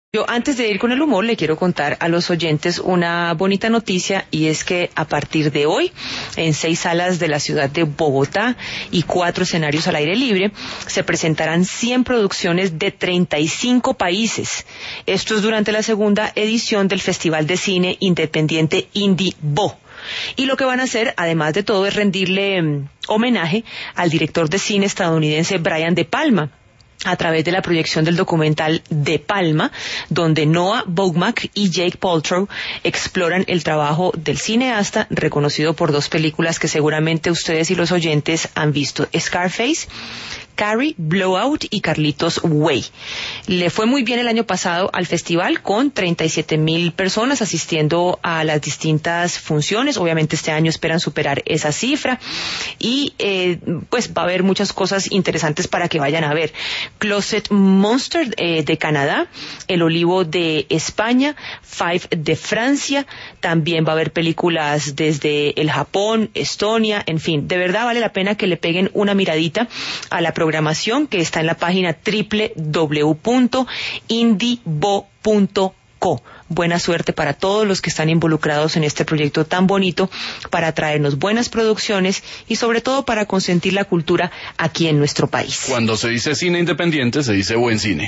Yo antes de ir con el humor le quiero contar a los oyentes una bonita noticia, y es que a partir de hoy en 6 salas de la ciudad de Bogotá y 4 escenarios al aire libre se presentarán 100 producciones de 35 países. Esto es durante la segunda edición del Festival de Cine Independiente Indie Bo. Y lo que van a hacer, además de todo, es rendirle homenaje al director de cine estadounidense Brian De Palma, a través de la proyección del documental De Palma, donde Noah Baumbach y Jake Paltrow exploran el trabajo del cineasta, reconocido por 2 películas que seguramente ustedes y los oyentes han visto: Scarface, Carrie, Blowout y Carlitos Way. Le fue muy bien el año pasado al festival, con 37,000 personas asistiendo a las distintas funciones. Obviamente este año esperan superar esa cifra y pues va a haber muchas cosas interesantes para que vayan a ver. Closet Monster de Canadá, El Olivo de España, Five de Francia, también va a haber películas desde el Japón, Estonia, en fin, de verdad vale la pena que le peguen una miradita a la programación que está en la página www.indiebo.co. Buena suerte para todos los que están involucrados en este proyecto tan bonito para traernos buenas producciones y sobre todo para consentir la cultura aquí en nuestro país. Cuando se dice cine independiente, se dice buen cine.